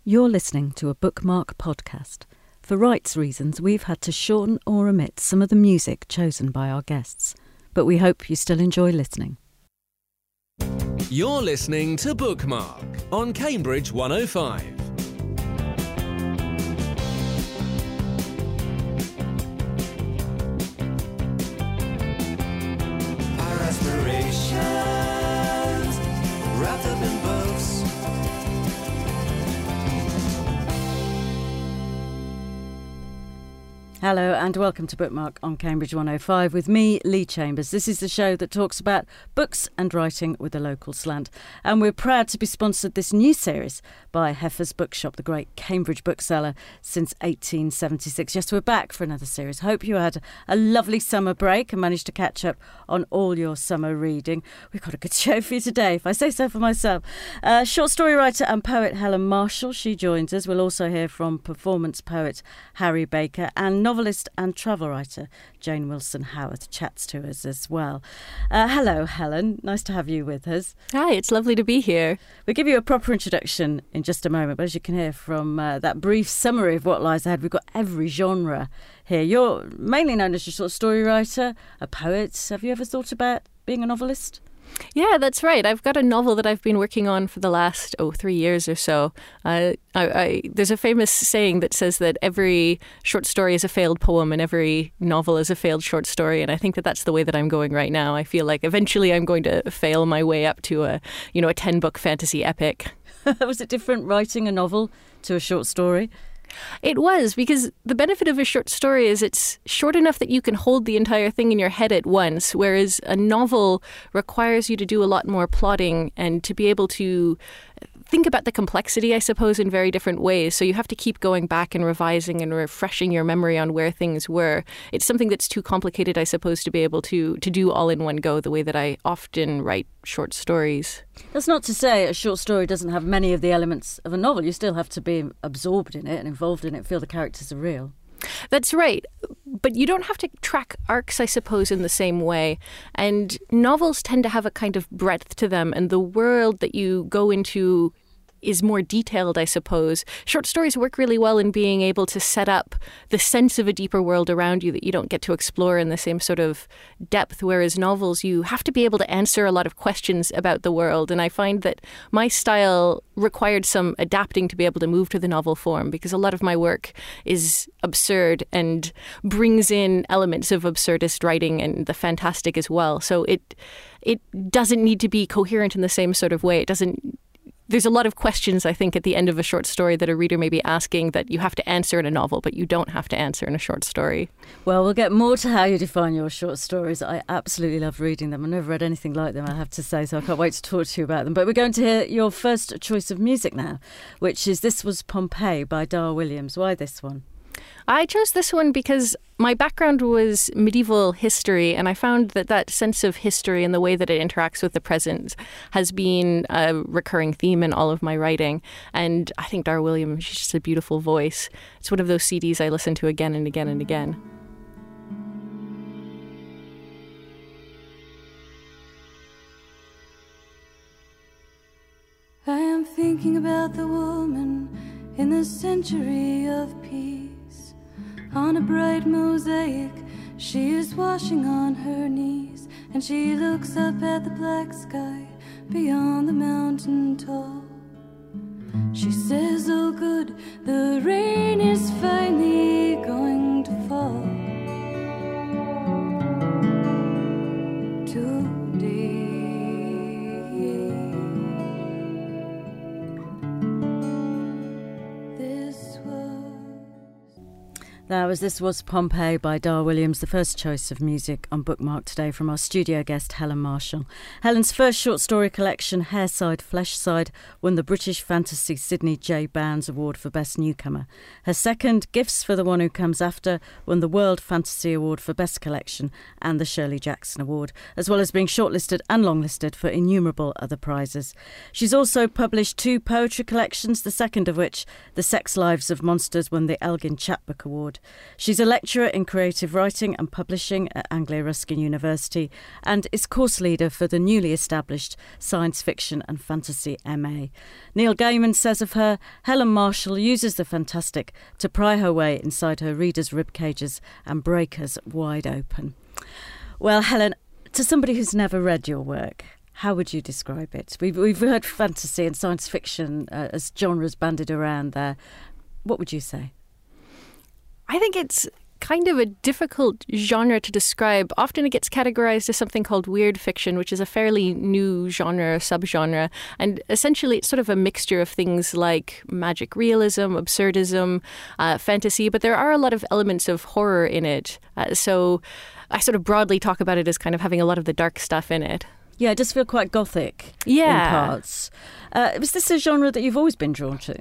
You're listening to a Bookmark podcast. For rights reasons, we've had to shorten or omit some of the music chosen by our guests, but we hope you still enjoy listening. You're listening to Bookmark on Cambridge 105. Our aspirations wrapped up in books. Hello and welcome to Bookmark on Cambridge 105 with me, Lee Chambers. This is the show that talks about books and writing with a local slant. And we're proud to be sponsored this new series by Heffer's Bookshop, the great Cambridge bookseller since 1876. Yes, we're back for another series. Hope you had a lovely summer break and managed to catch up on all your summer reading. We've got a good show for you today, if I say so for myself. Short story writer and poet Helen Marshall, she joins us. We'll also hear from performance poet Harry Baker and novelist and travel writer Jane Wilson Howarth chats to us as well. Hello, Helen. Nice to have you with us. Hi, it's lovely to be here. We'll give you a proper introduction in just a moment, but as you can hear from that brief summary of what lies ahead, we've got every genre here. You're mainly known as a short story writer, a poet. Have you ever thought about being a novelist? Yeah, that's right. I've got a novel that I've been working on for the last 3 years or so. There's a famous saying that says that every short story is a failed poem and every novel is a failed short story. And I think that that's the way that I'm going right now. I feel like eventually I'm going to fail my way up to a 10-book fantasy epic. Was it different writing a novel to a short story? It was, because the benefit of a short story is it's short enough that you can hold the entire thing in your head at once, whereas a novel requires you to do a lot more plotting and to be able to think about the complexity, I suppose, in very different ways. So you have to keep going back and revising and refreshing your memory on where things were. It's something that's too complicated, I suppose, to be able to do all in one go the way that I often write short stories. That's not to say a short story doesn't have many of the elements of a novel. You still have to be absorbed in it and involved in it, feel the characters are real. That's right. But you don't have to track arcs, I suppose, in the same way. And novels tend to have a kind of breadth to them, and the world that you go into is more detailed, I suppose. Short stories work really well in being able to set up the sense of a deeper world around you that you don't get to explore in the same sort of depth, whereas novels, you have to be able to answer a lot of questions about the world. And I find that my style required some adapting to be able to move to the novel form, because a lot of my work is absurd and brings in elements of absurdist writing and the fantastic as well. So it doesn't need to be coherent in the same sort of way. There's a lot of questions, I think, at the end of a short story that a reader may be asking that you have to answer in a novel, but you don't have to answer in a short story. Well, we'll get more to how you define your short stories. I absolutely love reading them. I've never read anything like them, I have to say, so I can't wait to talk to you about them. But we're going to hear your first choice of music now, which is This Was Pompeii by Dar Williams. Why this one? I chose this one because my background was medieval history, and I found that sense of history and the way that it interacts with the present has been a recurring theme in all of my writing. And I think Dar Williams, she's just a beautiful voice. It's one of those CDs I listen to again and again and again. I am thinking about the woman in the century of peace. On a bright mosaic, she is washing on her knees, and she looks up at the black sky beyond the mountain tall. She says, oh good, the rain is finally going to fall today. This was Pompeii by Dar Williams, the first choice of music on Bookmark today from our studio guest Helen Marshall. Helen's first short story collection, Hairside, Fleshside, won the British Fantasy Sidney J. Bounds Award for Best Newcomer. Her second, Gifts for the One Who Comes After, won the World Fantasy Award for Best Collection and the Shirley Jackson Award, as well as being shortlisted and longlisted for innumerable other prizes. She's also published 2 poetry collections, the second of which, The Sex Lives of Monsters, won the Elgin Chapbook Award, Award. She's a lecturer in creative writing and publishing at Anglia Ruskin University and is course leader for the newly established Science Fiction and Fantasy MA. Neil Gaiman says of her, Helen Marshall uses the fantastic to pry her way inside her readers' ribcages and break us wide open. Well, Helen, to somebody who's never read your work, how would you describe it? We've heard fantasy and science fiction as genres bandied around there. What would you say? I think it's kind of a difficult genre to describe. Often it gets categorized as something called weird fiction, which is a fairly new genre, subgenre. And essentially it's sort of a mixture of things like magic realism, absurdism, fantasy, but there are a lot of elements of horror in it. So I sort of broadly talk about it as kind of having a lot of the dark stuff in it. Yeah, it does feel quite gothic in parts. Was this a genre that you've always been drawn to?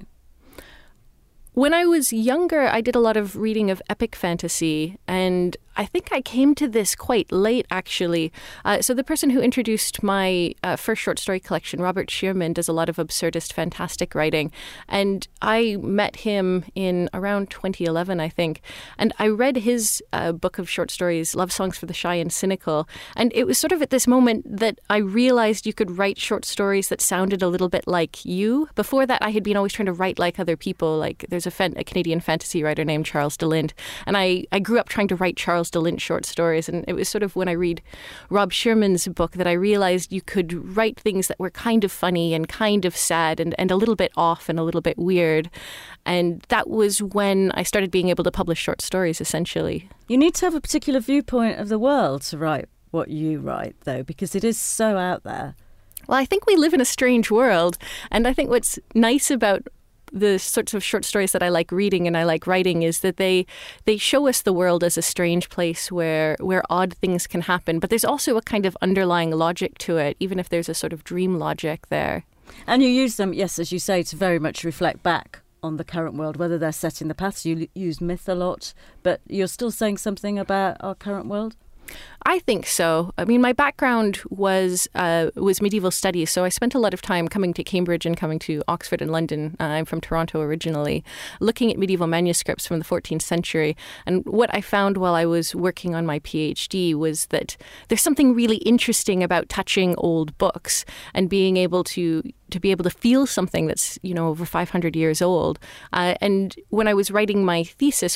When I was younger, I did a lot of reading of epic fantasy, and I think I came to this quite late, actually. So the person who introduced my first short story collection, Robert Shearman, does a lot of absurdist, fantastic writing. And I met him in around 2011, I think. And I read his book of short stories, Love Songs for the Shy and Cynical. And it was sort of at this moment that I realized you could write short stories that sounded a little bit like you. Before that, I had been always trying to write like other people. Like there's a Canadian fantasy writer named Charles DeLint. And I grew up trying to write Charles DeLint short stories, and it was sort of when I read Rob Shearman's book that I realized you could write things that were kind of funny and kind of sad and a little bit off and a little bit weird. And that was when I started being able to publish short stories, essentially. You need to have a particular viewpoint of the world to write what you write, though, because it is so out there. Well, I think we live in a strange world, and I think what's nice about the sorts of short stories that I like reading and I like writing is that they show us the world as a strange place where odd things can happen. But there's also a kind of underlying logic to it, even if there's a sort of dream logic there. And you use them, yes, as you say, to very much reflect back on the current world, whether they're set in the past. You use myth a lot, but you're still saying something about our current world? I think so. I mean, my background was medieval studies, so I spent a lot of time coming to Cambridge and coming to Oxford and London. I'm from Toronto originally, looking at medieval manuscripts from the 14th century. And what I found while I was working on my PhD was that there's something really interesting about touching old books and being able to feel something that's, over 500 years old. And when I was writing my thesis,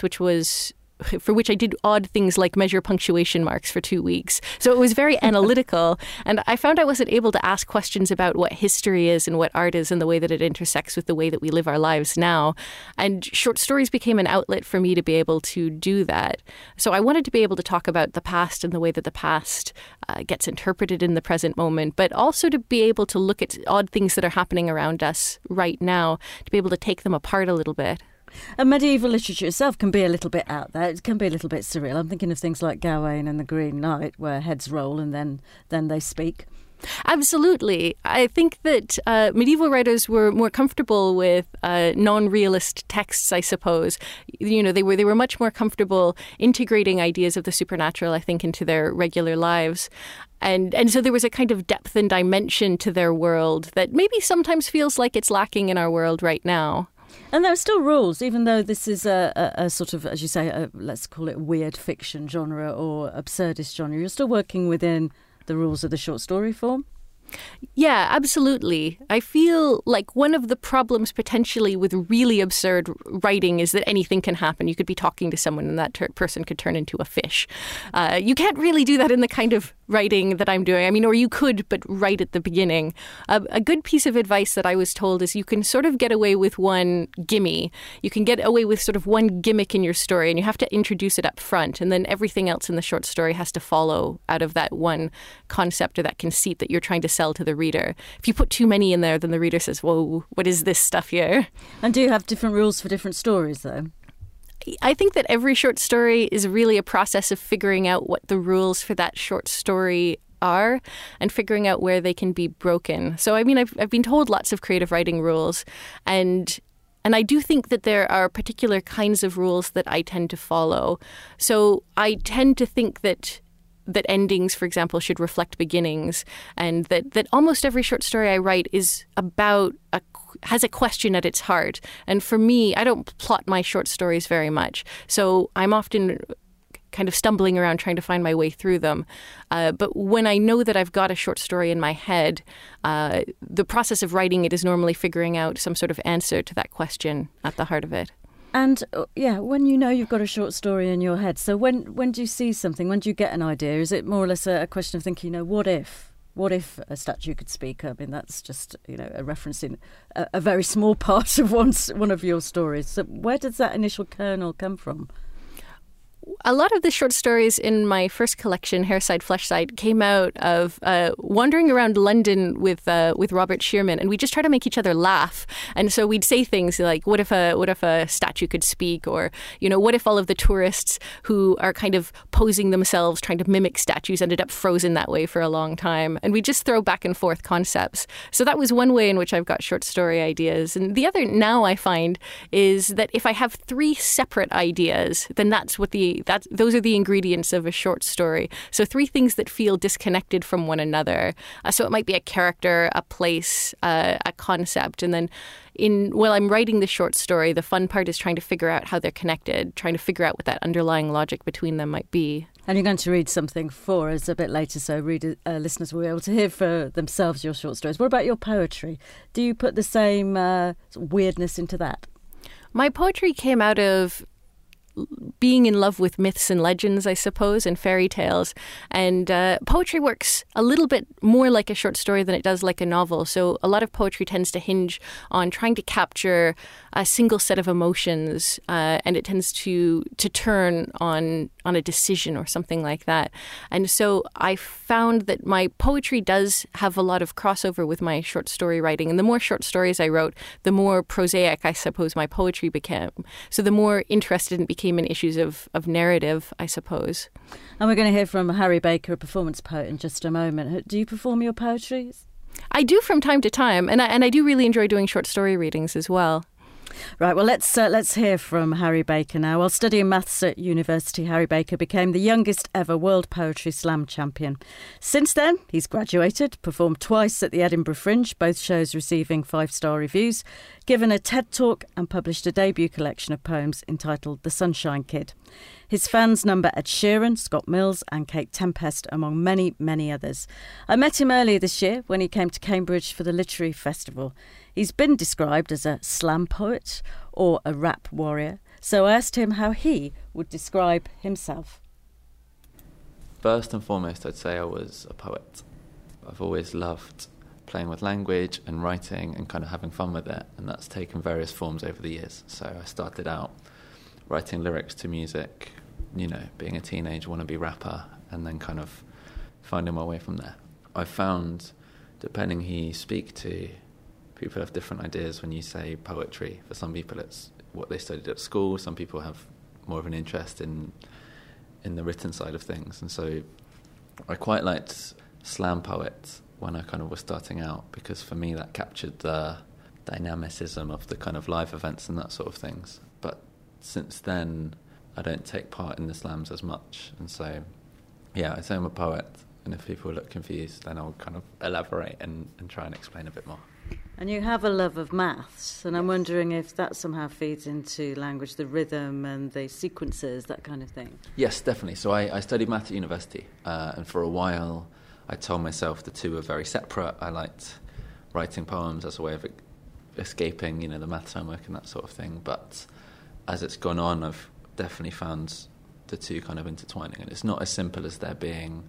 for which I did odd things like measure punctuation marks for 2 weeks. So it was very analytical. And I found I wasn't able to ask questions about what history is and what art is and the way that it intersects with the way that we live our lives now. And short stories became an outlet for me to be able to do that. So I wanted to be able to talk about the past and the way that the past gets interpreted in the present moment, but also to be able to look at odd things that are happening around us right now, to be able to take them apart a little bit. And medieval literature itself can be a little bit out there. It can be a little bit surreal. I'm thinking of things like Gawain and the Green Knight, where heads roll and then they speak. Absolutely. I think that medieval writers were more comfortable with non-realist texts, I suppose. They were much more comfortable integrating ideas of the supernatural, I think, into their regular lives. And so there was a kind of depth and dimension to their world that maybe sometimes feels like it's lacking in our world right now. And there are still rules, even though this is a sort of, as you say, let's call it weird fiction genre or absurdist genre. You're still working within the rules of the short story form? Yeah, absolutely. I feel like one of the problems potentially with really absurd writing is that anything can happen. You could be talking to someone and that person could turn into a fish. You can't really do that in the kind of writing that I'm doing. I mean, or you could, but right at the beginning. A good piece of advice that I was told is you can sort of get away with one gimme. You can get away with sort of one gimmick in your story, and you have to introduce it up front, and then everything else in the short story has to follow out of that one concept or that conceit that you're trying to sell to the reader. If you put too many in there, then the reader says, whoa, what is this stuff here? And do you have different rules for different stories, though? I think that every short story is really a process of figuring out what the rules for that short story are and figuring out where they can be broken. So, I mean, I've been told lots of creative writing rules, and I do think that there are particular kinds of rules that I tend to follow. So I tend to think that endings, for example, should reflect beginnings, and that almost every short story I write is about has a question at its heart. And for me, I don't plot my short stories very much. So I'm often kind of stumbling around trying to find my way through them. But when I know that I've got a short story in my head, the process of writing it is normally figuring out some sort of answer to that question at the heart of it. And when you know you've got a short story in your head, so when do you see something? When do you get an idea? Is it more or less a question of thinking, what if? What if a statue could speak? I mean, that's just, a reference in a very small part of one of your stories. So where does that initial kernel come from? A lot of the short stories in my first collection, Hairside, Fleshside, came out of wandering around London with Robert Shearman, and we just try to make each other laugh. And so we'd say things like, "What if a statue could speak?" Or, "What if all of the tourists who are kind of posing themselves, trying to mimic statues, ended up frozen that way for a long time?" And we just throw back and forth concepts. So that was one way in which I've got short story ideas. And the other now I find is that if I have 3 separate ideas, then those are the ingredients of a short story. So 3 things that feel disconnected from one another. So it might be a character, a place, a concept. And then while I'm writing the short story, the fun part is trying to figure out how they're connected, trying to figure out what that underlying logic between them might be. And you're going to read something for us a bit later, so listeners will be able to hear for themselves your short stories. What about your poetry? Do you put the same weirdness into that? My poetry came out of being in love with myths and legends, I suppose, and fairy tales. And poetry works a little bit more like a short story than it does like a novel. So a lot of poetry tends to hinge on trying to capture a single set of emotions, and it tends to turn on a decision or something like that. And so I found that my poetry does have a lot of crossover with my short story writing. And the more short stories I wrote, the more prosaic, I suppose, my poetry became. So the more interested it became in issues of narrative, I suppose. And we're going to hear from Harry Baker, a performance poet, in just a moment. Do you perform your poetry? I do from time to time, and I do really enjoy doing short story readings as well. Right, well, let's hear from Harry Baker now. While studying maths at university, Harry Baker became the youngest ever World Poetry Slam champion. Since then, he's graduated, performed twice at the Edinburgh Fringe, both shows receiving 5-star reviews, given a TED Talk and published a debut collection of poems entitled The Sunshine Kid. His fans number Ed Sheeran, Scott Mills and Kate Tempest, among many, many others. I met him earlier this year when he came to Cambridge for the Literary Festival. He's been described as a slam poet or a rap warrior, so I asked him how he would describe himself. First and foremost, I'd say I was a poet. I've always loved playing with language and writing and kind of having fun with it, and that's taken various forms over the years. So I started out writing lyrics to music, being a teenage wannabe rapper, and then kind of finding my way from there. I found, depending who you speak to, people have different ideas when you say poetry. For some people it's what they studied at school, some people have more of an interest in the written side of things. And so I quite liked slam poets when I kind of was starting out, because for me that captured the dynamicism of the kind of live events and that sort of things. But since then I don't take part in the slams as much, and so I'd say I'm a poet, and if people look confused then I'll kind of elaborate and try and explain a bit more. And you have a love of maths, and I'm wondering if that somehow feeds into language, the rhythm and the sequences, that kind of thing. Yes, definitely. So I studied maths at university, and for a while I told myself the two were very separate. I liked writing poems as a way of escaping, the maths homework and that sort of thing. But as it's gone on, I've definitely found the two kind of intertwining. And it's not as simple as there being,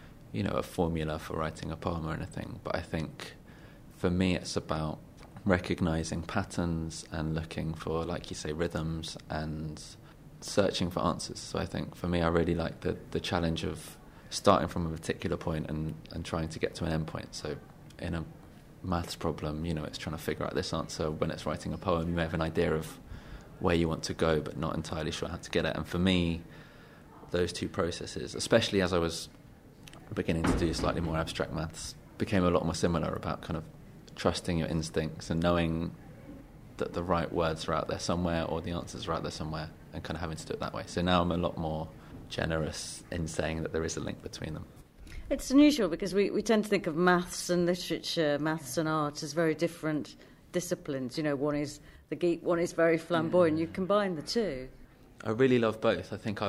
a formula for writing a poem or anything. But I think for me it's about recognising patterns and looking for, like you say, rhythms and searching for answers. So I think for me I really like the challenge of starting from a particular point and trying to get to an end point. So in a maths problem, it's trying to figure out this answer. When it's writing a poem, you have an idea of where you want to go but not entirely sure how to get it. And for me, those two processes, especially as I was beginning to do slightly more abstract maths, became a lot more similar, about kind of trusting your instincts and knowing that the right words are out there somewhere or the answers are out there somewhere, and kind of having to do it that way. So now I'm a lot more generous in saying that there is a link between them. It's unusual because we tend to think of maths and literature, maths and art as very different disciplines. You know, one is the geek, one is very flamboyant. You combine the two. I really love both. I think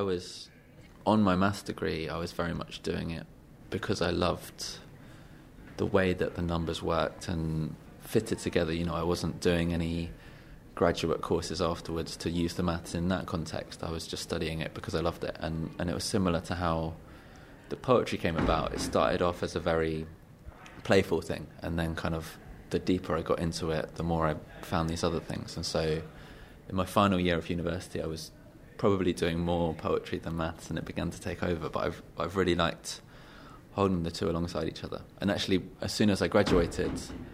on my maths degree, I was very much doing it because I loved the way that the numbers worked and fitted together. You know, I wasn't doing any graduate courses afterwards to use the maths in that context. I was just studying it because I loved it. And it was similar to how the poetry came about. It started off as a very playful thing, and then kind of the deeper I got into it, the more I found these other things. And so in my final year of university, I was probably doing more poetry than maths, and it began to take over. But I've really liked holding the two alongside each other. And actually, as soon as I graduated,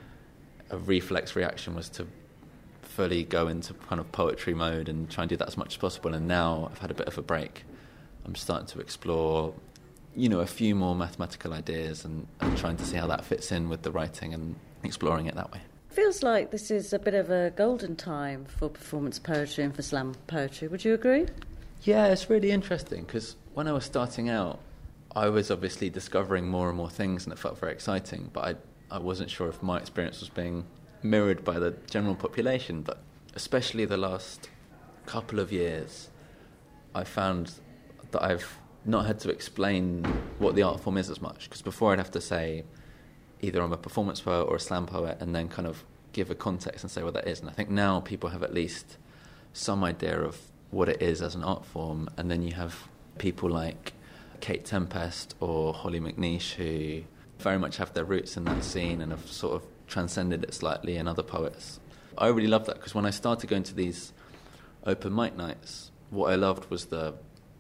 a reflex reaction was to fully go into kind of poetry mode and try and do that as much as possible. And now I've had a bit of a break. I'm starting to explore, you know, a few more mathematical ideas and trying to see how that fits in with the writing and exploring it that way. Feels like this is a bit of a golden time for performance poetry and for slam poetry. Would you agree? Yeah, it's really interesting because when I was starting out, I was obviously discovering more and more things, and it felt very exciting, but I wasn't sure if my experience was being mirrored by the general population. But especially the last couple of years, I found that I've not had to explain what the art form is as much, because before I'd have to say either I'm a performance poet or a slam poet and then kind of give a context and say what that is. And I think now people have at least some idea of what it is as an art form, and then you have people like Kate Tempest or Holly McNeish who very much have their roots in that scene and have sort of transcended it slightly in other poets. I really love that, because when I started going to these open mic nights, what I loved was the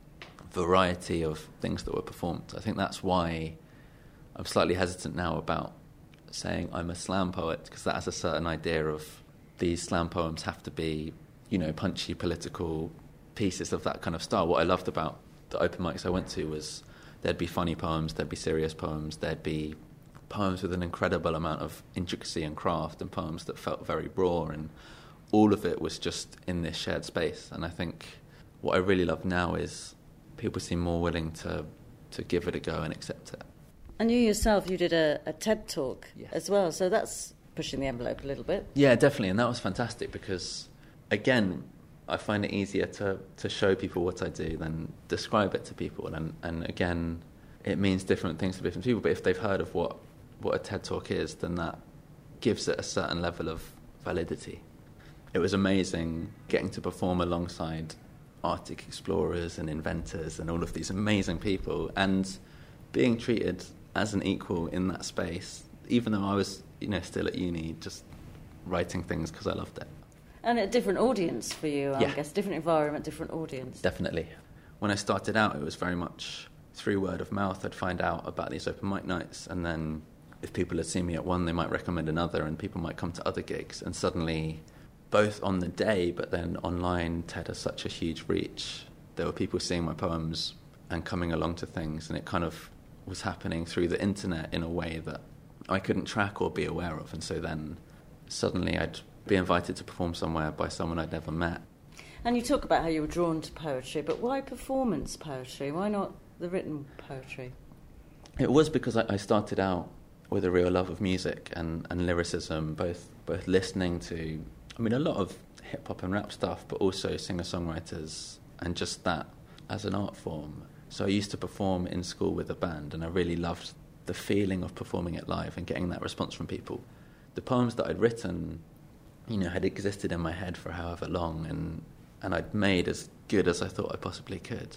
variety of things that were performed. I think that's why I'm slightly hesitant now about saying I'm a slam poet, because that has a certain idea of these slam poems have to be, you know, punchy political pieces of that kind of style. What I loved about the open mics I went to was there'd be funny poems, there'd be serious poems, there'd be poems with an incredible amount of intricacy and craft, and poems that felt very raw, and all of it was just in this shared space. And I think what I really love now is people seem more willing to give it a go and accept it. And you yourself, you did a TED Talk Yes. as well, so that's pushing the envelope a little bit. Yeah, definitely, and that was fantastic because, again, I find it easier to show people what I do than describe it to people. And again, it means different things to different people, but if they've heard of what a TED Talk is, then that gives it a certain level of validity. It was amazing getting to perform alongside Arctic explorers and inventors and all of these amazing people, and being treated as an equal in that space, even though I was, you know, still at uni, just writing things because I loved it. And a different audience for you, I Yeah. guess. Different environment, different audience. Definitely. When I started out, it was very much through word of mouth. I'd find out about these open mic nights, and then if people had seen me at one, they might recommend another, and people might come to other gigs. And suddenly, both on the day, but then online, TED has such a huge reach. There were people seeing my poems and coming along to things, and it kind of was happening through the internet in a way that I couldn't track or be aware of. And so then suddenly I'd be invited to perform somewhere by someone I'd never met. And you talk about how you were drawn to poetry, but why performance poetry? Why not the written poetry? It was because I started out with a real love of music and lyricism, both listening to, I mean, a lot of hip-hop and rap stuff, but also singer-songwriters, and just that as an art form. So I used to perform in school with a band, and I really loved the feeling of performing it live and getting that response from people. The poems that I'd written, you know, had existed in my head for however long, and I'd made as good as I thought I possibly could.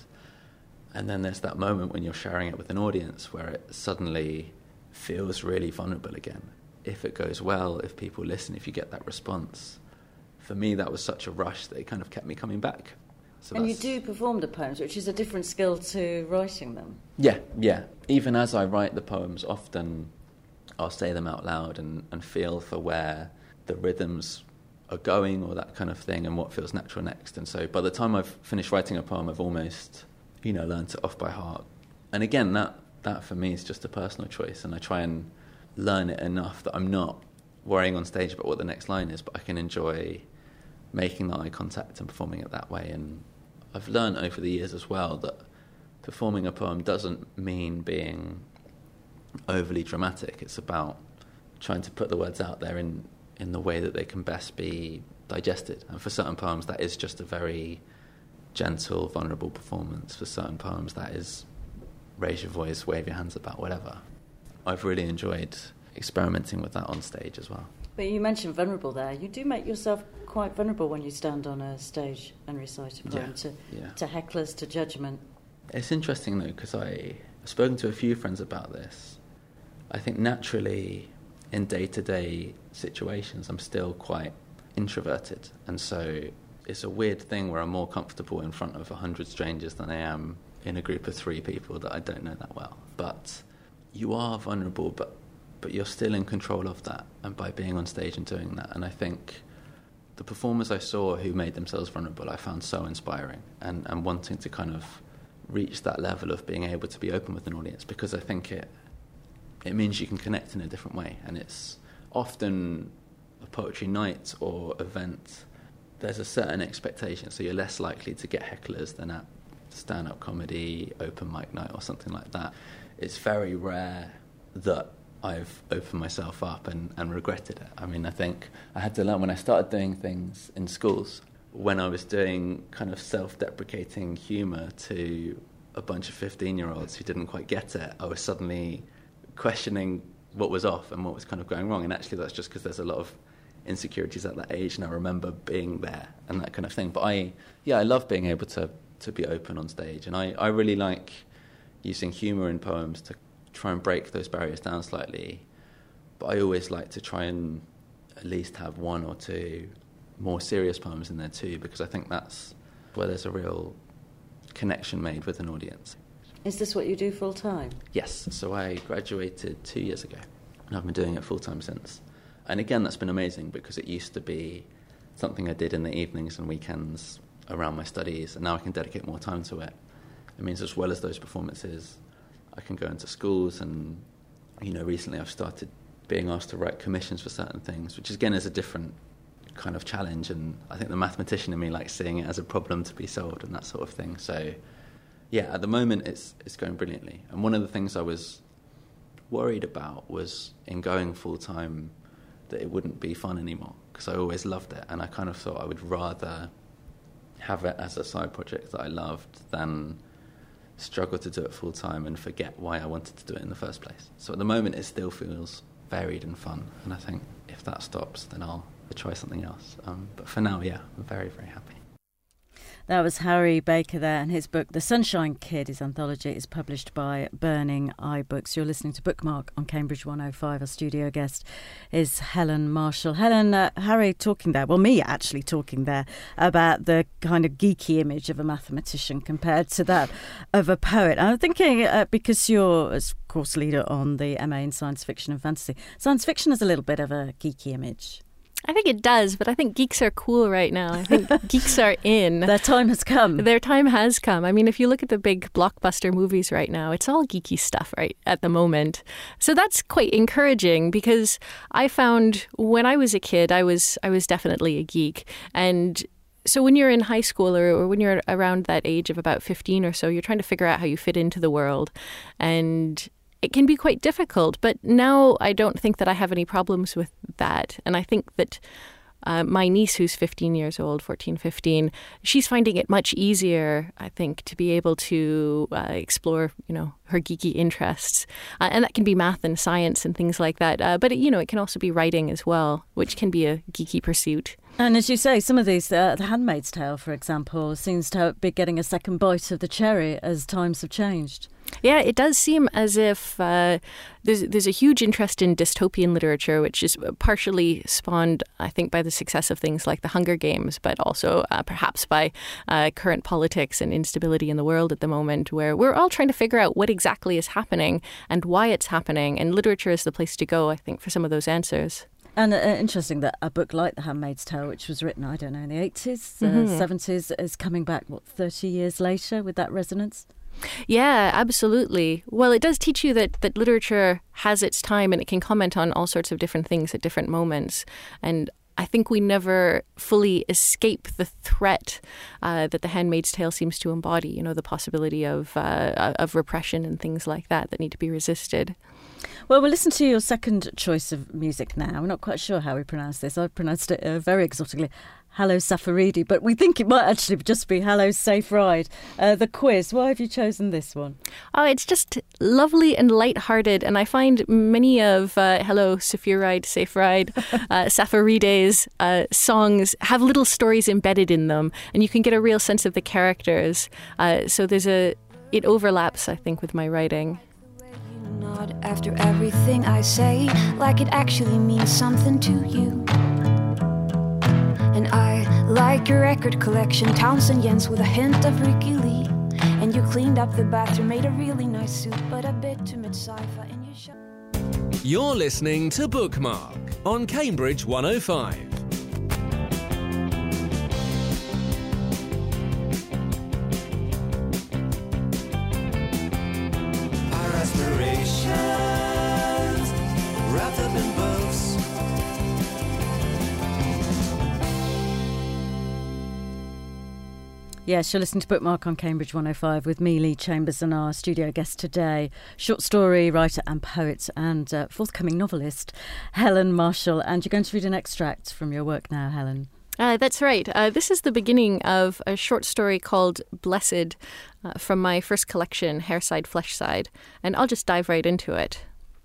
And then there's that moment when you're sharing it with an audience where it suddenly feels really vulnerable again. If it goes well, if people listen, if you get that response. For me, that was such a rush that it kind of kept me coming back. So And you do perform the poems, which is a different skill to writing them. Yeah. Even as I write the poems, often I'll say them out loud and feel for where the rhythms are going or that kind of thing and what feels natural next. And so by the time I've finished writing a poem, I've almost, you know, learned it off by heart. And again, that for me is just a personal choice, and I try and learn it enough that I'm not worrying on stage about what the next line is, but I can enjoy making the eye contact and performing it that way. And I've learned over the years as well that performing a poem doesn't mean being overly dramatic. It's about trying to put the words out there in in the way that they can best be digested. And for certain poems, that is just a very gentle, vulnerable performance. For certain poems, that is raise your voice, wave your hands about, whatever. I've really enjoyed experimenting with that on stage as well. But you mentioned vulnerable there. You do make yourself quite vulnerable when you stand on a stage and recite a poem to hecklers, to judgment. It's interesting, though, because I've spoken to a few friends about this. I think naturally, in day-to-day situations, I'm still quite introverted. And so it's a weird thing where I'm more comfortable in front of 100 strangers than I am in a group of 3 people that I don't know that well. But you are vulnerable, but you're still in control of that, and by being on stage and doing that. And I think the performers I saw who made themselves vulnerable, I found so inspiring, and wanting to kind of reach that level of being able to be open with an audience, because I think it means you can connect in a different way. And it's often a poetry night or event, there's a certain expectation, so you're less likely to get hecklers than at stand-up comedy, open mic night or something like that. It's very rare that I've opened myself up and regretted it. I mean, I think I had to learn when I started doing things in schools, when I was doing kind of self-deprecating humour to a bunch of 15-year-olds who didn't quite get it, I was suddenly questioning what was off and what was kind of going wrong. And actually that's just because there's a lot of insecurities at that age, and I remember being there and that kind of thing. But I love being able to be open on stage, and I really like using humour in poems to try and break those barriers down slightly. But I always like to try and at least have 1 or 2 more serious poems in there too, because I think that's where there's a real connection made with an audience. Is this what you do full time? Yes, so I graduated 2 years ago, and I've been doing it full time since. And again, that's been amazing, because it used to be something I did in the evenings and weekends around my studies, and now I can dedicate more time to it. It means as well as those performances, I can go into schools, and, recently I've started being asked to write commissions for certain things, which again is a different kind of challenge, and I think the mathematician in me likes seeing it as a problem to be solved and that sort of thing. So, yeah, at the moment it's going brilliantly. And one of the things I was worried about was, in going full-time, that it wouldn't be fun anymore, because I always loved it, and I kind of thought I would rather have it as a side project that I loved than struggle to do it full-time and forget why I wanted to do it in the first place. So at the moment it still feels varied and fun, and I think if that stops, then I'll try something else. But for now, yeah, I'm very, very happy. That was Harry Baker there, and his book, The Sunshine Kid, his anthology, is published by Burning Eye Books. You're listening to Bookmark on Cambridge 105. Our studio guest is Helen Marshall. Helen, Harry talking there, well, me actually talking there, about the kind of geeky image of a mathematician compared to that of a poet. And I'm thinking, because you're, as course leader on the MA in Science Fiction and Fantasy, science fiction has a little bit of a geeky image. I think it does, but I think geeks are cool right now. I think geeks are in. Their time has come. Their time has come. I mean, if you look at the big blockbuster movies right now, it's all geeky stuff right at the moment. So that's quite encouraging, because I found when I was a kid, I was definitely a geek. And so when you're in high school or when you're around that age of about 15 or so, you're trying to figure out how you fit into the world. And it can be quite difficult, but now I don't think that I have any problems with that. And I think that my niece, who's 15 years old, 14, 15, she's finding it much easier, I think, to be able to explore, her geeky interests. And that can be math and science and things like that. But, it can also be writing as well, which can be a geeky pursuit. And as you say, some of these, The Handmaid's Tale, for example, seems to be getting a second bite of the cherry as times have changed. Yeah, it does seem as if there's a huge interest in dystopian literature, which is partially spawned, I think, by the success of things like the Hunger Games, but also perhaps by current politics and instability in the world at the moment, where we're all trying to figure out what exactly is happening and why it's happening. And literature is the place to go, I think, for some of those answers. And interesting that a book like The Handmaid's Tale, which was written, I don't know, in the 80s, 70s, is coming back, 30 years later with that resonance? Yeah, absolutely. Well, it does teach you that literature has its time, and it can comment on all sorts of different things at different moments. And I think we never fully escape the threat that The Handmaid's Tale seems to embody, the possibility of repression and things like that need to be resisted. Well, we'll listen to your second choice of music now. We're not quite sure how we pronounce this. I've pronounced it very exotically. Hello Safaridi, but we think it might actually just be Hello Safe Ride. The quiz, why have you chosen this one? Oh, it's just lovely and light-hearted, and I find many of Hello Safe Ride, Safaride's songs have little stories embedded in them, and you can get a real sense of the characters. So it overlaps, I think, with my writing. Nod after everything I say, like it actually means something to you. And I like your record collection, Townsend Jens with a hint of Ricky Lee. And you cleaned up the bathroom, made a really nice soup, but a bit too much sci-fi in your show. You're listening to Bookmark on Cambridge 105. Our aspirations wrapped up in books. Yes, you're listening to Bookmark on Cambridge 105 with me, Lee Chambers, and our studio guest today, short story writer and poet and forthcoming novelist, Helen Marshall. And you're going to read an extract from your work now, Helen. That's right. This is the beginning of a short story called Blessed from my first collection, Hairside, Fleshside. And I'll just dive right into it.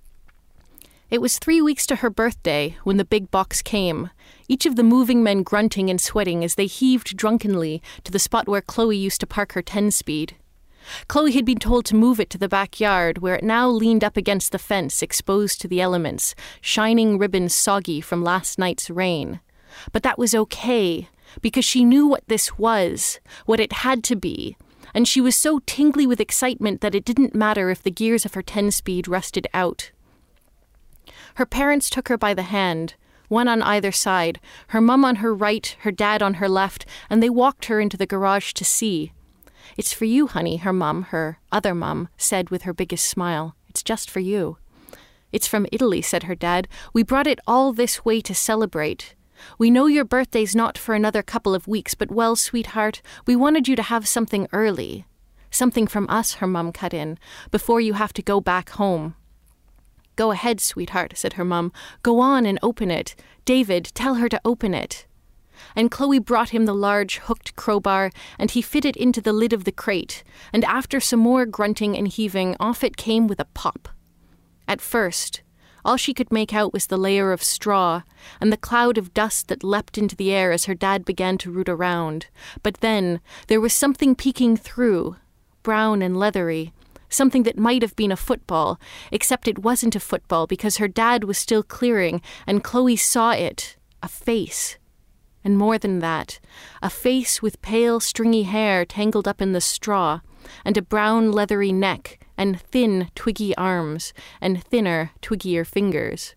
It was 3 weeks to her birthday when the big box came, each of the moving men grunting and sweating as they heaved drunkenly to the spot where Chloe used to park her 10-speed. Chloe had been told to move it to the backyard, where it now leaned up against the fence, exposed to the elements, shining ribbons soggy from last night's rain. But that was okay, because she knew what this was, what it had to be, and she was so tingly with excitement that it didn't matter if the gears of her 10-speed rusted out. Her parents took her by the hand, one on either side, her mum on her right, her dad on her left, and they walked her into the garage to see. "It's for you, honey," her mum, her other mum, said with her biggest smile. "It's just for you." "It's from Italy," said her dad. "We brought it all this way to celebrate. We know your birthday's not for another couple of weeks, but well, sweetheart, we wanted you to have something early." "Something from us," her mum cut in, "before you have to go back home." "Go ahead, sweetheart," said her mum. "Go on and open it. David, tell her to open it." And Chloe brought him the large hooked crowbar, and he fit it into the lid of the crate, and after some more grunting and heaving, off it came with a pop. At first, all she could make out was the layer of straw, and the cloud of dust that leapt into the air as her dad began to root around. But then, there was something peeking through, brown and leathery, something that might have been a football, except it wasn't a football because her dad was still clearing, and Chloe saw it, a face. And more than that, a face with pale, stringy hair tangled up in the straw, and a brown, leathery neck, and thin, twiggy arms, and thinner, twiggier fingers.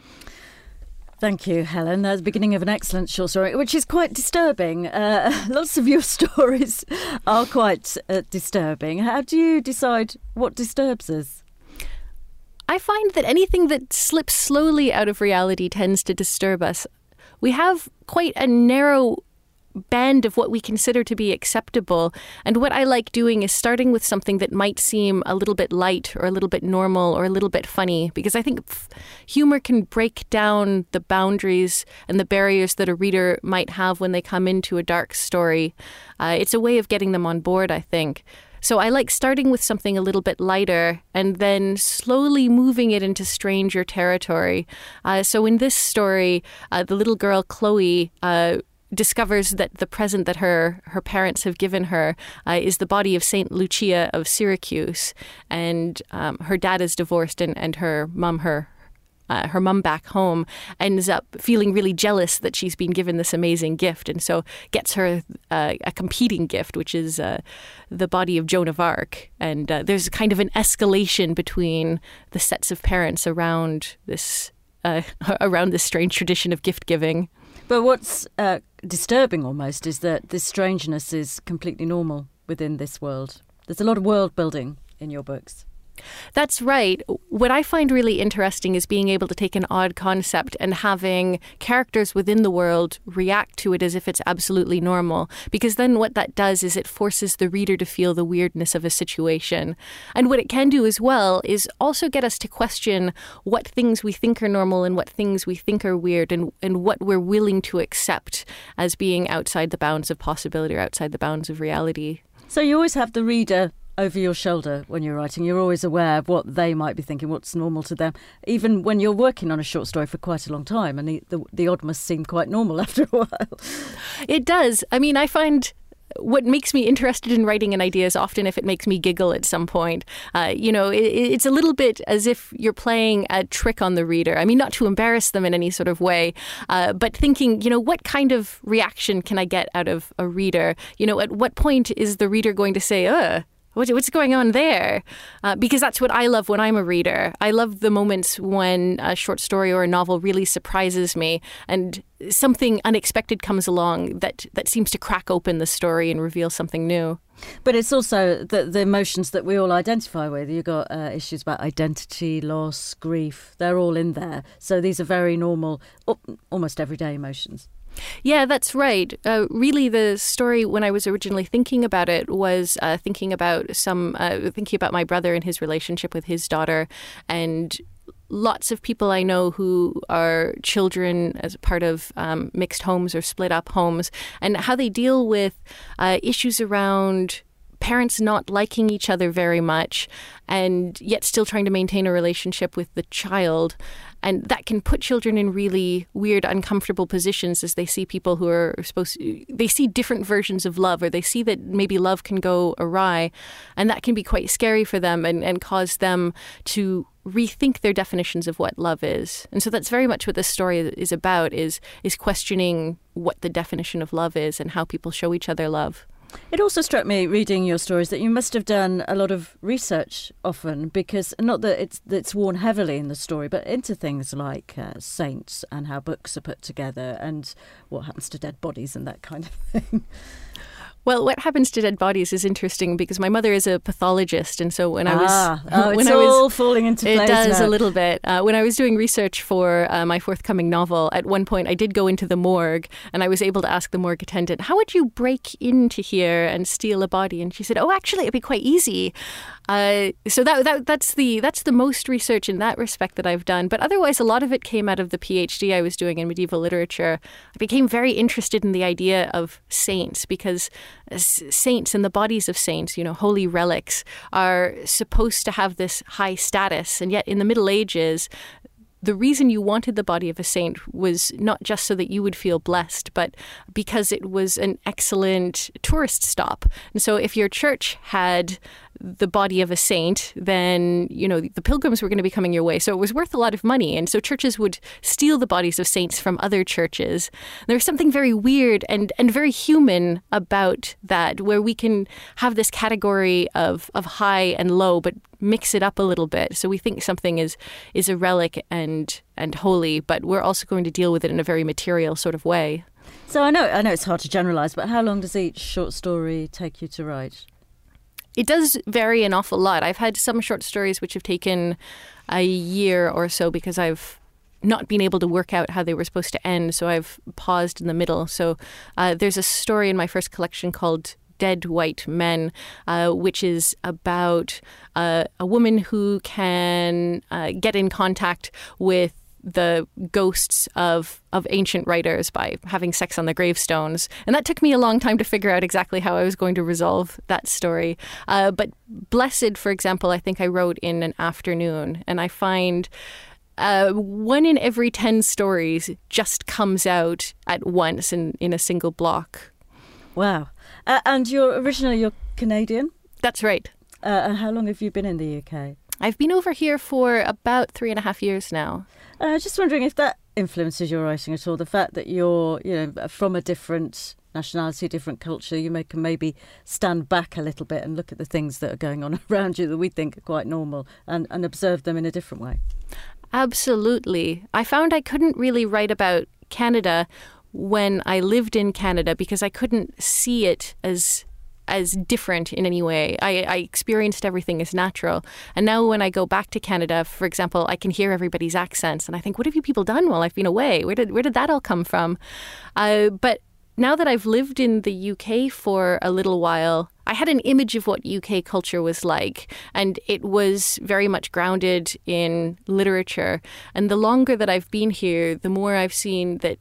Thank you, Helen. That's the beginning of an excellent short story, which is quite disturbing. Lots of your stories are quite disturbing. How do you decide what disturbs us? I find that anything that slips slowly out of reality tends to disturb us. We have quite a narrow band of what we consider to be acceptable, and what I like doing is starting with something that might seem a little bit light or a little bit normal or a little bit funny, because I think humor can break down the boundaries and the barriers that a reader might have when they come into a dark story. It's a way of getting them on board, I think. So I like starting with something a little bit lighter and then slowly moving it into stranger territory. So in this story, the little girl Chloe discovers that the present that her parents have given her is the body of Saint Lucia of Syracuse, and her dad is divorced, and her mum back home ends up feeling really jealous that she's been given this amazing gift, and so gets her a competing gift, which is the body of Joan of Arc. And there's kind of an escalation between the sets of parents around this strange tradition of gift giving. But what's disturbing almost is that this strangeness is completely normal within this world. There's a lot of world building in your books. That's right. What I find really interesting is being able to take an odd concept and having characters within the world react to it as if it's absolutely normal. Because then what that does is it forces the reader to feel the weirdness of a situation. And what it can do as well is also get us to question what things we think are normal and what things we think are weird, and what we're willing to accept as being outside the bounds of possibility or outside the bounds of reality. So you always have the reader over your shoulder when you're writing. You're always aware of what they might be thinking, what's normal to them, even when you're working on a short story for quite a long time, and the odd must seem quite normal after a while. It does. I mean, I find what makes me interested in writing an idea is often if it makes me giggle at some point. It's a little bit as if you're playing a trick on the reader. I mean, not to embarrass them in any sort of way, but thinking, what kind of reaction can I get out of a reader? At what point is the reader going to say, what's going on there? Because that's what I love when I'm a reader. I love the moments when a short story or a novel really surprises me and something unexpected comes along that seems to crack open the story and reveal something new. But it's also the emotions that we all identify with. You've got issues about identity, loss, grief. They're all in there. So these are very normal, almost everyday emotions. Yeah, that's right. Really, the story, when I was originally thinking about it, was thinking about my brother and his relationship with his daughter, and lots of people I know who are children as part of mixed homes or split up homes, and how they deal with issues around parents not liking each other very much and yet still trying to maintain a relationship with the child. And that can put children in really weird, uncomfortable positions as they see people who are they see different versions of love, or they see that maybe love can go awry. And that can be quite scary for them and cause them to rethink their definitions of what love is. And so that's very much what this story is about, is questioning what the definition of love is and how people show each other love. It also struck me reading your stories that you must have done a lot of research often, because not that it's worn heavily in the story, but into things like saints and how books are put together and what happens to dead bodies and that kind of thing. Well, what happens to dead bodies is interesting because my mother is a pathologist, and so when I was it's all falling into place. It does now. A little bit. When I was doing research for my forthcoming novel, at one point I did go into the morgue, and I was able to ask the morgue attendant, "How would you break into here and steal a body?" And she said, "Oh, actually, it'd be quite easy." So that's the most research in that respect that I've done. But otherwise, a lot of it came out of the PhD I was doing in medieval literature. I became very interested in the idea of saints, because saints and the bodies of saints, holy relics, are supposed to have this high status. And yet in the Middle Ages, the reason you wanted the body of a saint was not just so that you would feel blessed, but because it was an excellent tourist stop. And so if your church had the body of a saint, then, the pilgrims were going to be coming your way. So it was worth a lot of money. And so churches would steal the bodies of saints from other churches. There's something very weird and very human about that, where we can have this category of high and low, but mix it up a little bit. So we think something is a relic and holy, but we're also going to deal with it in a very material sort of way. So I know it's hard to generalise, but how long does each short story take you to write? It does vary an awful lot. I've had some short stories which have taken a year or so because I've not been able to work out how they were supposed to end, so I've paused in the middle. So there's a story in my first collection called Dead White Men, which is about a woman who can get in contact with the ghosts of ancient writers by having sex on the gravestones. And that took me a long time to figure out exactly how I was going to resolve that story. But Blessed, for example, I think I wrote in an afternoon. And I find 1 in every 10 stories just comes out at once in a single block. Wow. And you're Canadian? That's right. And how long have you been in the UK? I've been over here for about 3.5 years now. Just wondering if that influences your writing at all, the fact that you're, from a different nationality, different culture, you can maybe stand back a little bit and look at the things that are going on around you that we think are quite normal and observe them in a different way. Absolutely. I found I couldn't really write about Canada when I lived in Canada because I couldn't see it as as different in any way. I experienced everything as natural. And now when I go back to Canada, for example, I can hear everybody's accents and I think, what have you people done while I've been away? Where did that all come from? But now that I've lived in the UK for a little while, I had an image of what UK culture was like, and it was very much grounded in literature. And the longer that I've been here, the more I've seen that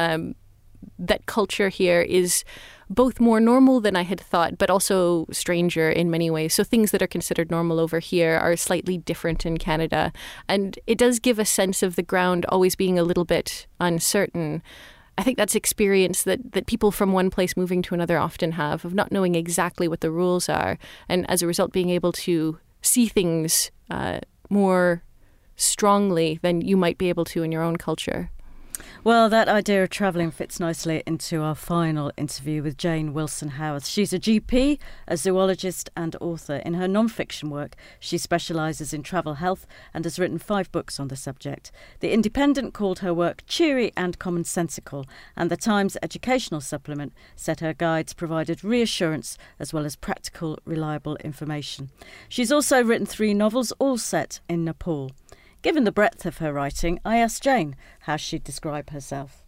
that culture here is both more normal than I had thought, but also stranger in many ways. So things that are considered normal over here are slightly different in Canada. And it does give a sense of the ground always being a little bit uncertain. I think that's experience that people from one place moving to another often have, of not knowing exactly what the rules are, and as a result being able to see things more strongly than you might be able to in your own culture. Well, that idea of travelling fits nicely into our final interview with Jane Wilson Howarth. She's a GP, a zoologist and author. In her non-fiction work, she specialises in travel health and has written 5 books on the subject. The Independent called her work cheery and commonsensical, and the Times educational supplement said her guides provided reassurance as well as practical, reliable information. She's also written 3 novels, all set in Nepal. Given the breadth of her writing, I asked Jane how she'd describe herself.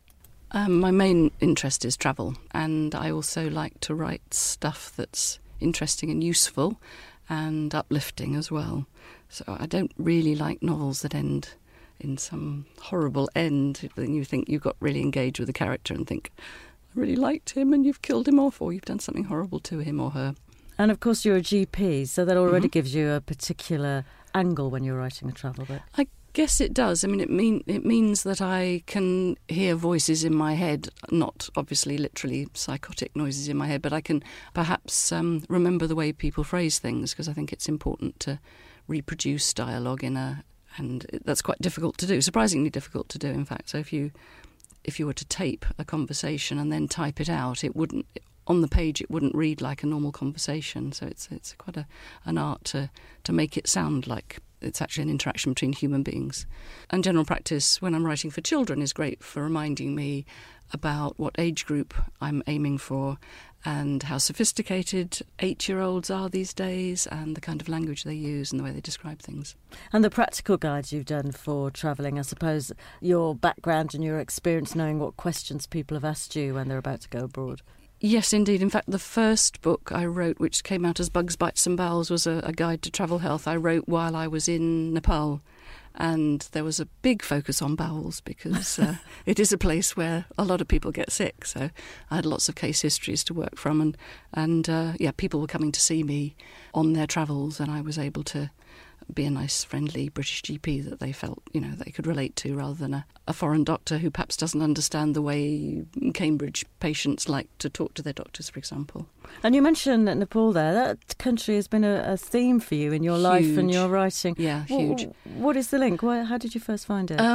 My main interest is travel, and I also like to write stuff that's interesting and useful and uplifting as well. So I don't really like novels that end in some horrible end. Then you think you've got really engaged with the character and think, I really liked him and you've killed him off, or you've done something horrible to him or her. And of course you're a GP, so that already gives you a particular angle when you're writing a travel book. I guess it does. I mean, it means that I can hear voices in my head, not obviously literally psychotic noises in my head, but I can perhaps remember the way people phrase things, because I think it's important to reproduce dialogue and that's quite difficult to do, surprisingly difficult to do, in fact. So if you were to tape a conversation and then type it out, on the page it wouldn't read like a normal conversation. So it's quite an art to make it sound like it's actually an interaction between human beings. And general practice, when I'm writing for children, is great for reminding me about what age group I'm aiming for and how sophisticated 8-year-olds are these days and the kind of language they use and the way they describe things. And the practical guides you've done for travelling, I suppose your background and your experience knowing what questions people have asked you when they're about to go abroad. Yes, indeed. In fact, the first book I wrote, which came out as Bugs, Bites and Bowels, was a guide to travel health I wrote while I was in Nepal. And there was a big focus on bowels because it is a place where a lot of people get sick. So I had lots of case histories to work from. And people were coming to see me on their travels, and I was able to be a nice, friendly British GP that they felt, they could relate to, rather than a foreign doctor who perhaps doesn't understand the way Cambridge patients like to talk to their doctors, for example. And you mentioned Nepal there. That country has been a theme for you in your life and your writing. Yeah, huge. What is the link? How did you first find it?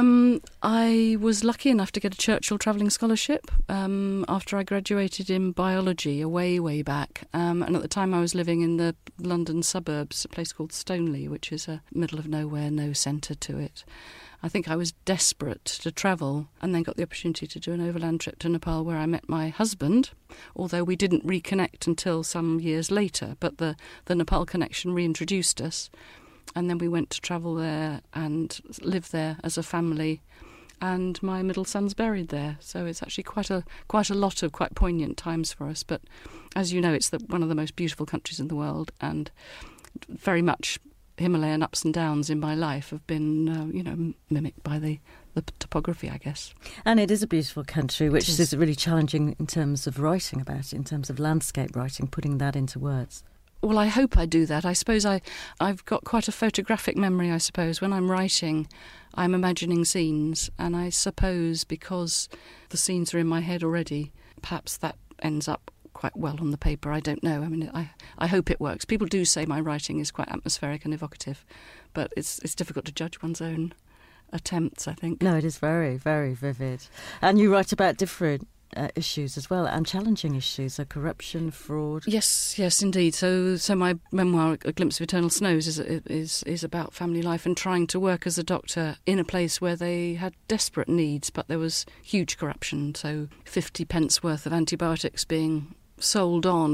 I was lucky enough to get a Churchill Travelling Scholarship after I graduated in biology way back. And at the time I was living in the London suburbs, a place called Stoneleigh, which is a middle of nowhere, no centre to it. I think I was desperate to travel and then got the opportunity to do an overland trip to Nepal where I met my husband, although we didn't reconnect until some years later, but the Nepal connection reintroduced us. And then we went to travel there and live there as a family, and my middle son's buried there. So it's actually quite a lot of quite poignant times for us. But as you know, it's one of the most beautiful countries in the world, and very much Himalayan ups and downs in my life have been, mimicked by the topography, I guess. And it is a beautiful country, which is really challenging in terms of writing about it, in terms of landscape writing, putting that into words. Well, I hope I do that. I suppose I've got quite a photographic memory, I suppose. When I'm writing, I'm imagining scenes, and I suppose because the scenes are in my head already, perhaps that ends up quite well on the paper. I don't know. I mean, I hope it works. People do say my writing is quite atmospheric and evocative, but it's difficult to judge one's own attempts, I think. No, it is very, very vivid. And you write about different issues as well, and challenging issues, so corruption, fraud. Yes, indeed. So my memoir, A Glimpse of Eternal Snows, is about family life and trying to work as a doctor in a place where they had desperate needs, but there was huge corruption. So 50 pence worth of antibiotics being sold on would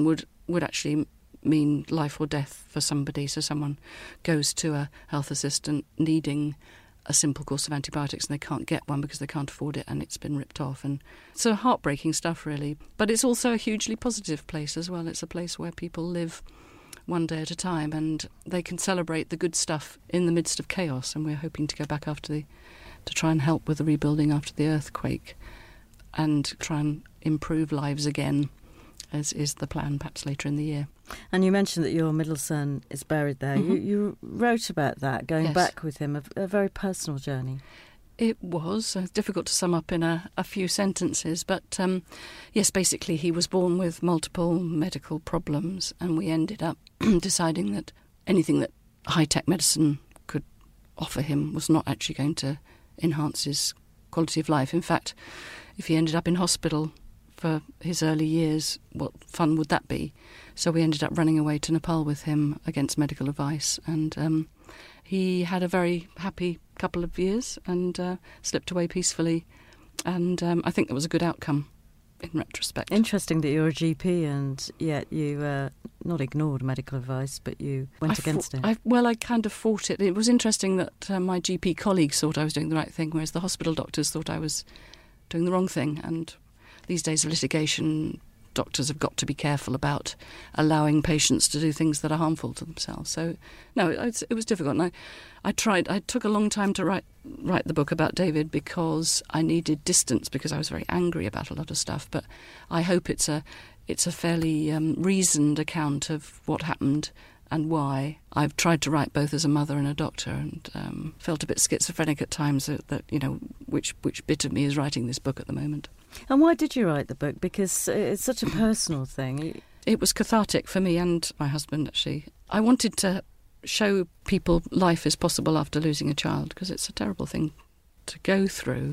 would actually mean life or death for somebody. So someone goes to a health assistant needing a simple course of antibiotics and they can't get one because they can't afford it and it's been ripped off. And so heartbreaking stuff, really. But it's also a hugely positive place as well. It's a place where people live one day at a time and they can celebrate the good stuff in the midst of chaos. And we're hoping to go back to try and help with the rebuilding after the earthquake and try and improve lives again, as is the plan, perhaps later in the year. And you mentioned that your middle son is buried there. Mm-hmm. You wrote about that, going Yes. back with him, a very personal journey. It was difficult to sum up in a few sentences, but yes, basically he was born with multiple medical problems, and we ended up deciding that anything that high-tech medicine could offer him was not actually going to enhance his quality of life. In fact, if he ended up in hospital for his early years, what fun would that be? So we ended up running away to Nepal with him against medical advice, and he had a very happy couple of years and slipped away peacefully, and I think that was a good outcome in retrospect. Interesting that you're a GP and yet you not ignored medical advice, but you went against it. I kind of fought it. It was interesting that my GP colleagues thought I was doing the right thing, whereas the hospital doctors thought I was doing the wrong thing. And these days of litigation, doctors have got to be careful about allowing patients to do things that are harmful to themselves. So, no, it was difficult. And I took a long time to write the book about David because I needed distance, because I was very angry about a lot of stuff. But I hope it's a fairly reasoned account of what happened and why. I've tried to write both as a mother and a doctor, and felt a bit schizophrenic at times that which bit of me is writing this book at the moment. And why did you write the book? Because it's such a personal thing. It was cathartic for me and my husband, actually. I wanted to show people life is possible after losing a child, because it's a terrible thing to go through.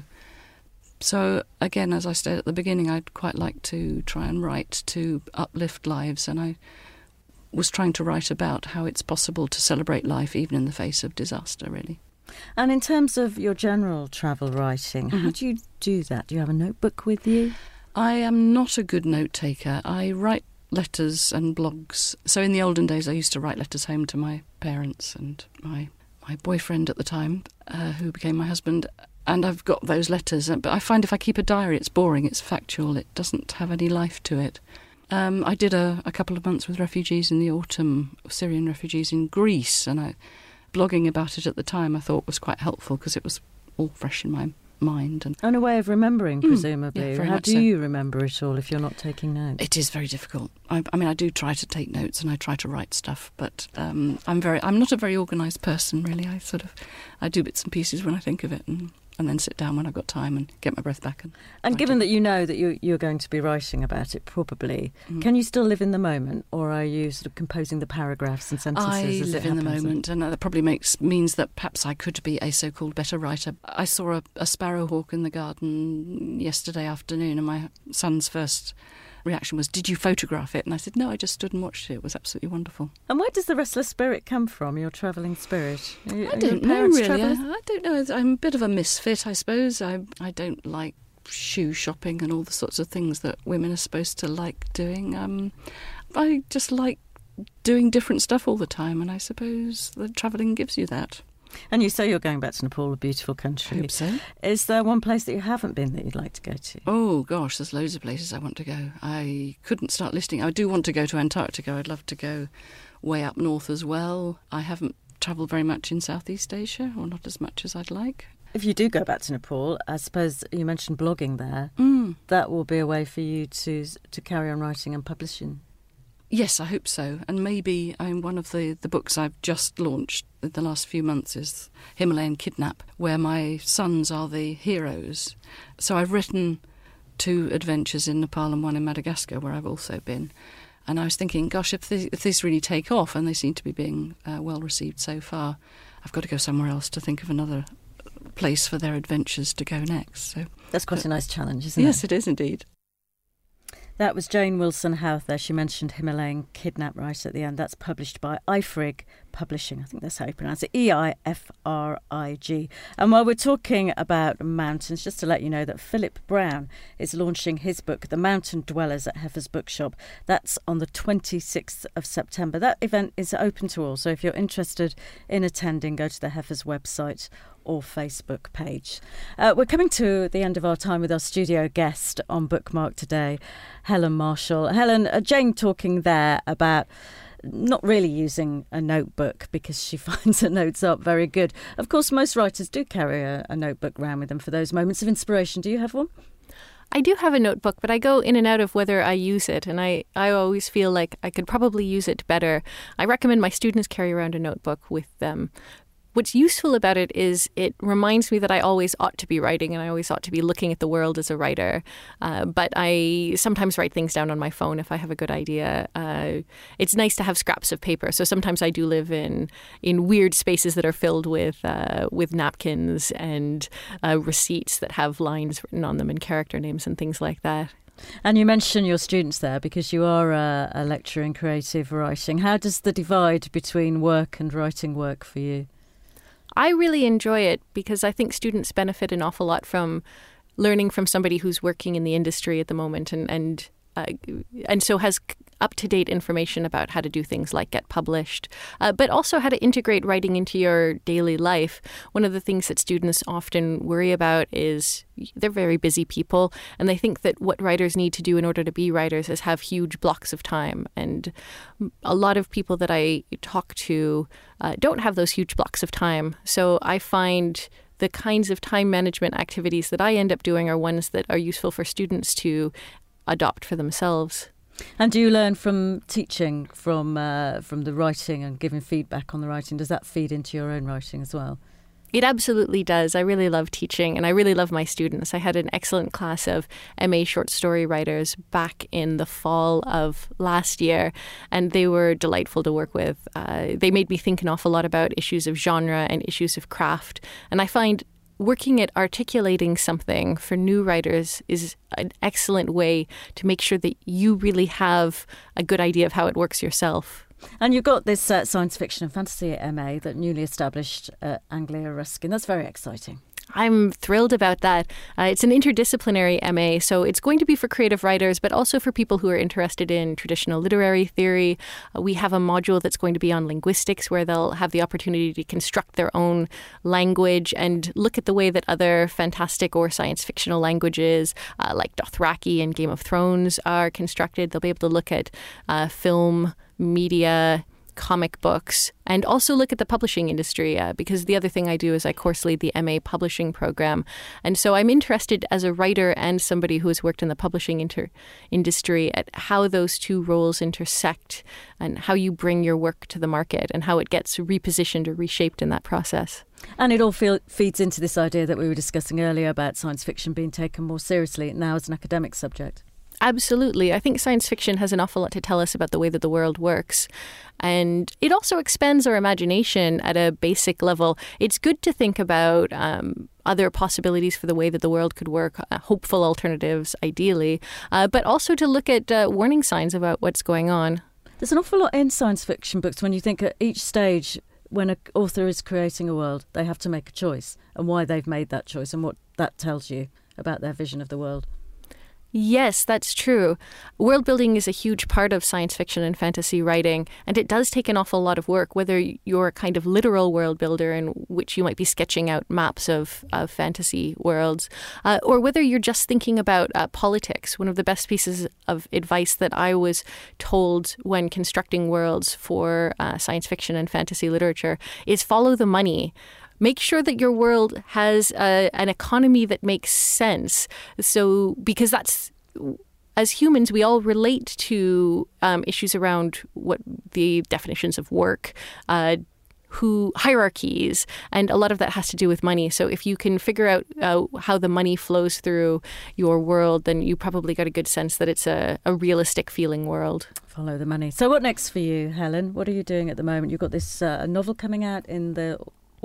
So, again, as I said at the beginning, I'd quite like to try and write to uplift lives, and I was trying to write about how it's possible to celebrate life even in the face of disaster, really. And in terms of your general travel writing, how do you do that? Do you have a notebook with you? I am not a good note taker. I write letters and blogs. So in the olden days, I used to write letters home to my parents and my boyfriend at the time, who became my husband. And I've got those letters. But I find if I keep a diary, it's boring, it's factual, it doesn't have any life to it. I did a couple of months with refugees in the autumn, Syrian refugees in Greece, and blogging about it at the time I thought was quite helpful because it was all fresh in my mind. And a way of remembering, presumably. Yeah, very How much do so. you remember it all if you're not taking notes? It is very difficult. I mean, I do try to take notes and I try to write stuff, but I'm not a very organised person, really. I do bits and pieces when I think of it, and then sit down when I've got time and get my breath back. And given that you know that you're going to be writing about it, probably, can you still live in the moment, or are you sort of composing the paragraphs and sentences I as live it in the happens? moment, and that probably means that perhaps I could be a so-called better writer. I saw a sparrowhawk in the garden yesterday afternoon, and my son's first reaction was, "Did you photograph it?" And I said, "No, I just stood and watched it. It was absolutely wonderful." And where does the restless spirit come from, your travelling spirit? I don't know, really. I don't know. I'm a bit of a misfit, I suppose. I don't like shoe shopping and all the sorts of things that women are supposed to like doing. I just like doing different stuff all the time, and I suppose that travelling gives you that. And you say you're going back to Nepal, a beautiful country. I hope so. Is there one place that you haven't been that you'd like to go to? Oh, gosh, there's loads of places I want to go. I couldn't start listing. I do want to go to Antarctica. I'd love to go way up north as well. I haven't travelled very much in Southeast Asia, or not as much as I'd like. If you do go back to Nepal, I suppose you mentioned blogging there. That will be a way for you to carry on writing and publishing. Yes, I hope so. And maybe one of the books I've just launched in the last few months is Himalayan Kidnap, where my sons are the heroes. So I've written 2 adventures in Nepal and 1 in Madagascar, where I've also been. And I was thinking, gosh, if these really take off, and they seem to be being well received so far, I've got to go somewhere else to think of another place for their adventures to go next. So that's quite a nice challenge, isn't it? Yes, it is indeed. That was Jane Wilson Howth there. She mentioned Himalayan Kidnap right at the end. That's published by IFRIG Publishing. I think that's how you pronounce it, EIFRIG. And while we're talking about mountains, just to let you know that Philip Brown is launching his book, The Mountain Dwellers, at Heifer's Bookshop. That's on the 26th of September. That event is open to all, so if you're interested in attending, go to the Heifer's website or Facebook page. We're coming to the end of our time with our studio guest on Bookmark today, Helen Marshall. Helen, Jane talking there about not really using a notebook because she finds her notes aren't very good. Of course, most writers do carry a notebook around with them for those moments of inspiration. Do you have one? I do have a notebook, but I go in and out of whether I use it, and I always feel like I could probably use it better. I recommend my students carry around a notebook with them. What's useful about it is it reminds me that I always ought to be writing and I always ought to be looking at the world as a writer. But I sometimes write things down on my phone if I have a good idea. It's nice to have scraps of paper. So sometimes I do live in weird spaces that are filled with napkins and receipts that have lines written on them and character names and things like that. And you mentioned your students there because you are a lecturer in creative writing. How does the divide between work and writing work for you? I really enjoy it because I think students benefit an awful lot from learning from somebody who's working in the industry at the moment and so has up-to-date information about how to do things like get published, but also how to integrate writing into your daily life. One of the things that students often worry about is they're very busy people, and they think that what writers need to do in order to be writers is have huge blocks of time. And a lot of people that I talk to don't have those huge blocks of time. So I find the kinds of time management activities that I end up doing are ones that are useful for students to adopt for themselves. And do you learn from teaching, from the writing and giving feedback on the writing? Does that feed into your own writing as well? It absolutely does. I really love teaching and I really love my students. I had an excellent class of MA short story writers back in the fall of last year, and they were delightful to work with. They made me think an awful lot about issues of genre and issues of craft. And I find working at articulating something for new writers is an excellent way to make sure that you really have a good idea of how it works yourself. And you've got this science fiction and fantasy MA that newly established Anglia Ruskin. That's very exciting. I'm thrilled about that. It's an interdisciplinary MA, so it's going to be for creative writers, but also for people who are interested in traditional literary theory. We have a module that's going to be on linguistics, where they'll have the opportunity to construct their own language and look at the way that other fantastic or science fictional languages, like Dothraki and Game of Thrones, are constructed. They'll be able to look at film, media, comic books, and also look at the publishing industry, because the other thing I do is I course lead the MA publishing program. And so I'm interested as a writer and somebody who has worked in the publishing industry at how those two roles intersect and how you bring your work to the market and how it gets repositioned or reshaped in that process. And it all feeds into this idea that we were discussing earlier about science fiction being taken more seriously now as an academic subject. Absolutely. I think science fiction has an awful lot to tell us about the way that the world works. And it also expands our imagination at a basic level. It's good to think about other possibilities for the way that the world could work, hopeful alternatives, ideally, but also to look at warning signs about what's going on. There's an awful lot in science fiction books when you think at each stage, when an author is creating a world, they have to make a choice and why they've made that choice and what that tells you about their vision of the world. Yes, that's true. World building is a huge part of science fiction and fantasy writing, and it does take an awful lot of work, whether you're a kind of literal world builder in which you might be sketching out maps of fantasy worlds, or whether you're just thinking about politics. One of the best pieces of advice that I was told when constructing worlds for science fiction and fantasy literature is follow the money. Make sure that your world has an economy that makes sense. So, because that's, as humans, we all relate to issues around what the definitions of work, hierarchies, and a lot of that has to do with money. So if you can figure out how the money flows through your world, then you probably got a good sense that it's a realistic feeling world. Follow the money. So what next for you, Helen? What are you doing at the moment? You've got this novel coming out in the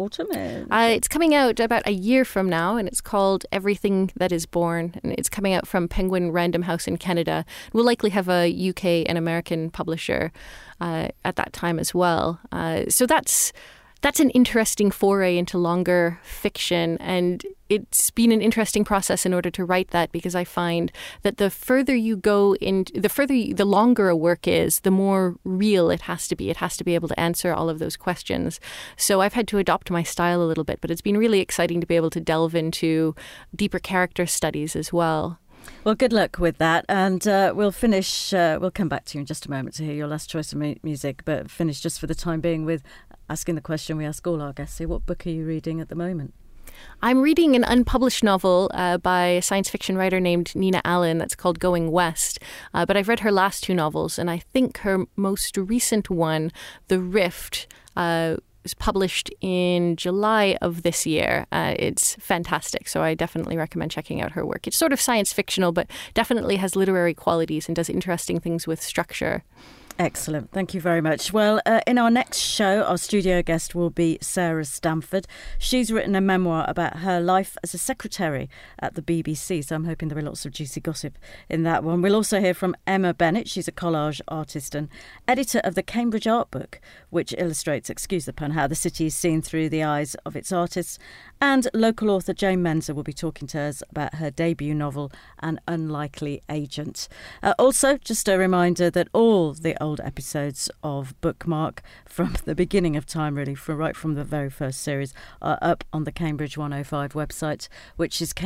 autumn? It's coming out about a year from now, and it's called Everything That Is Born. And it's coming out from Penguin Random House in Canada. We'll likely have a UK and American publisher at that time as well. So that's an interesting foray into longer fiction, and it's been an interesting process in order to write that, because I find that the further you go in, the longer a work is, the more real it has to be. It has to be able to answer all of those questions. So I've had to adopt my style a little bit, but it's been really exciting to be able to delve into deeper character studies as well. Well, good luck with that. And we'll finish, we'll come back to you in just a moment to hear your last choice of music, but finish just for the time being with asking the question we ask all our guests here. What book are you reading at the moment? I'm reading an unpublished novel by a science fiction writer named Nina Allen that's called Going West. But I've read her last two novels, and I think her most recent one, The Rift, was published in July of this year. It's fantastic, so I definitely recommend checking out her work. It's sort of science fictional, but definitely has literary qualities and does interesting things with structure. Excellent. Thank you very much. Well, in our next show, our studio guest will be Sarah Stamford. She's written a memoir about her life as a secretary at the BBC, so I'm hoping there'll be lots of juicy gossip in that one. We'll also hear from Emma Bennett. She's a collage artist and editor of the Cambridge Art Book, which illustrates, excuse the pun, how the city is seen through the eyes of its artists. And local author Jane Menzer will be talking to us about her debut novel, An Unlikely Agent. Also, just a reminder that all the old episodes of Bookmark from the beginning of time, really, right from the very first series, are up on the Cambridge 105 website, which is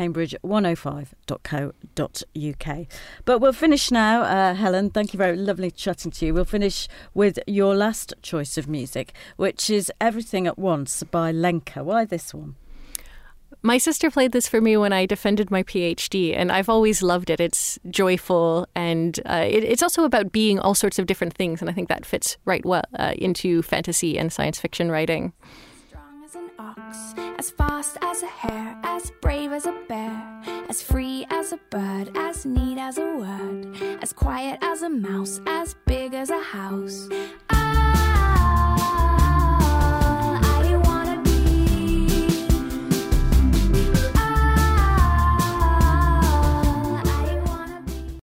cambridge105.co.uk. But we'll finish now, Helen. Thank you very lovely chatting to you. We'll finish with your last choice of music, which is Everything at Once by Lenka. Why this one? My sister played this for me when I defended my PhD, and I've always loved it. It's joyful, and it's also about being all sorts of different things, and I think that fits right well into fantasy and science fiction writing. Strong as an ox, as fast as a hare, as brave as a bear, as free as a bird, as neat as a word, as quiet as a mouse, as big as a house.